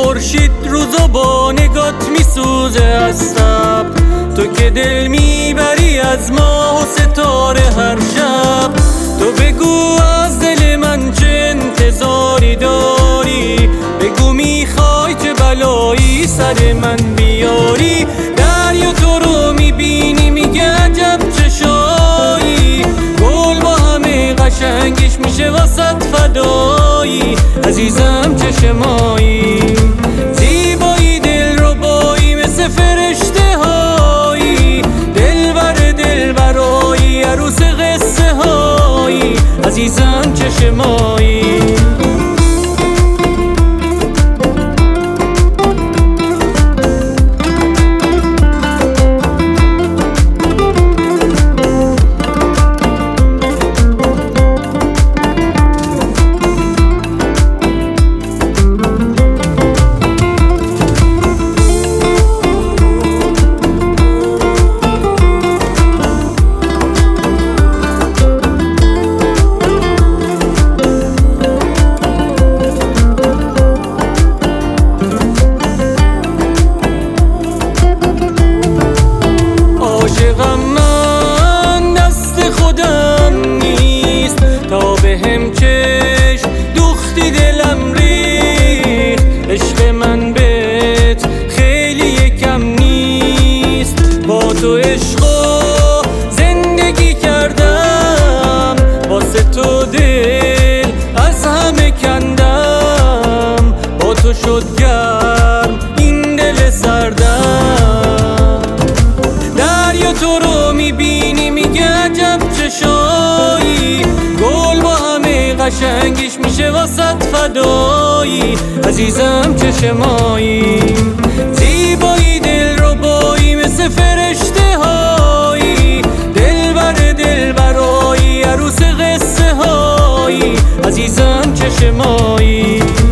خورشید روزو با نگات میسوزه از تب، تو که دل میبری از ماه و ستاره هر شب. تو بگو از دل من چه انتظاری داری، بگو میخوای چه بلایی سر من بیاری. دریا تو رو میبینی میگه عجب چشایی، گل با همه قشنگش میشه واسط فدایی. عزیزم چشمایی، زیبایی دل رو بایی مثل فرشته هایی، دل برایی عروس قصه هایی. عزیزم چشمایی. عاشقم من دست خودم نیست، تا بهم چشم دوختی دلم ریخت. عشق من بهت خیلی کم نیست، با تو عشق و زندگی کردم، واسه تو دل از همه کندم. با تو شد گرم این دل سردم، دریا تو رو میبینی میگه عجب چشایی، گل با همه قشنگش میشه واسط فدایی. عزیزم چشمایی، زیبایی دل رو بایی مثل فرشته هایی، دل برایی عروس قصه هایی. عزیزم چشمایی.